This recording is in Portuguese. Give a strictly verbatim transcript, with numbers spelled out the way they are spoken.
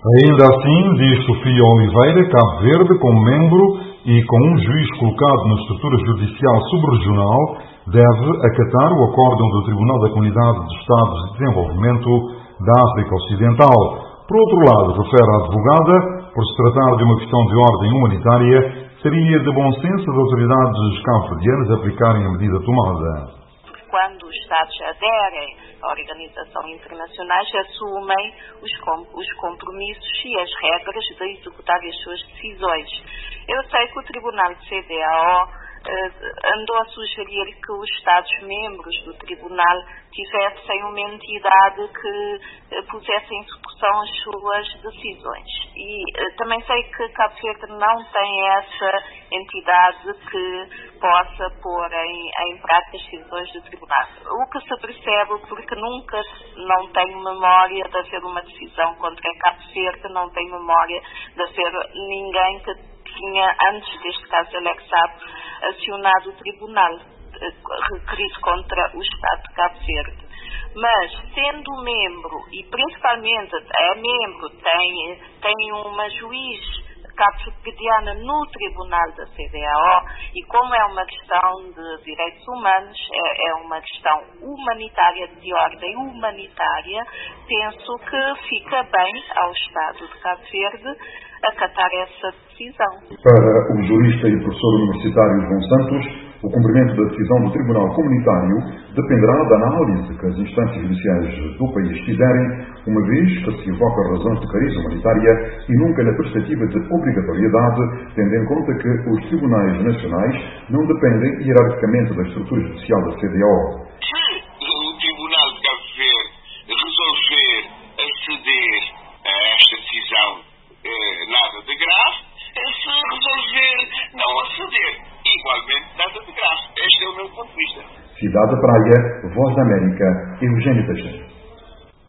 Ainda assim, diz Sofia Oliveira, Cabo Verde, como membro e com um juiz colocado na estrutura judicial subregional, deve acatar o acórdão do Tribunal da Comunidade de Estados de Desenvolvimento da África Ocidental. Por outro lado, refere a advogada, por se tratar de uma questão de ordem humanitária, seria de bom senso as autoridades cabo-verdianas aplicarem a medida tomada. Quando os Estados aderem a organizações internacionais, assumem os, com, os compromissos e as regras de executar as suas decisões. Eu sei que o Tribunal de C D A O andou a sugerir que os Estados-membros do Tribunal tivessem uma entidade que pusesse em execução as suas decisões. E também sei que Cabo Verde não tem essa entidade que possa pôr em, em prática as decisões do Tribunal. O que se percebe, porque nunca não tenho memória de haver uma decisão contra Cabo Verde, não tenho memória de haver ninguém que tinha, antes deste caso anexado, acionado o tribunal requerido contra o Estado de Cabo Verde. Mas, sendo membro, e principalmente é membro, tem, tem uma juiz cabo-verdiana no Tribunal da C D A O, e como é uma questão de direitos humanos, é, é uma questão humanitária, de ordem humanitária, penso que fica bem ao Estado de Cabo Verde acatar essa decisão. Para o jurista e professor universitário João Santos, o cumprimento da decisão do Tribunal Comunitário dependerá da análise que as instâncias judiciais do país fizerem, uma vez que se evoca razões de cariz humanitária e nunca na perspectiva de obrigatoriedade, tendo em conta que os tribunais nacionais não dependem hierarquicamente da estrutura judicial da C D A O. Se o Tribunal de Cabo Verde resolver aceder a esta decisão, eh, nada de grave, se resolver não aceder, igualmente nada de grave. Este é o meu ponto de vista. Cidade da Praia, Voz da América, Eugênio Teixeira.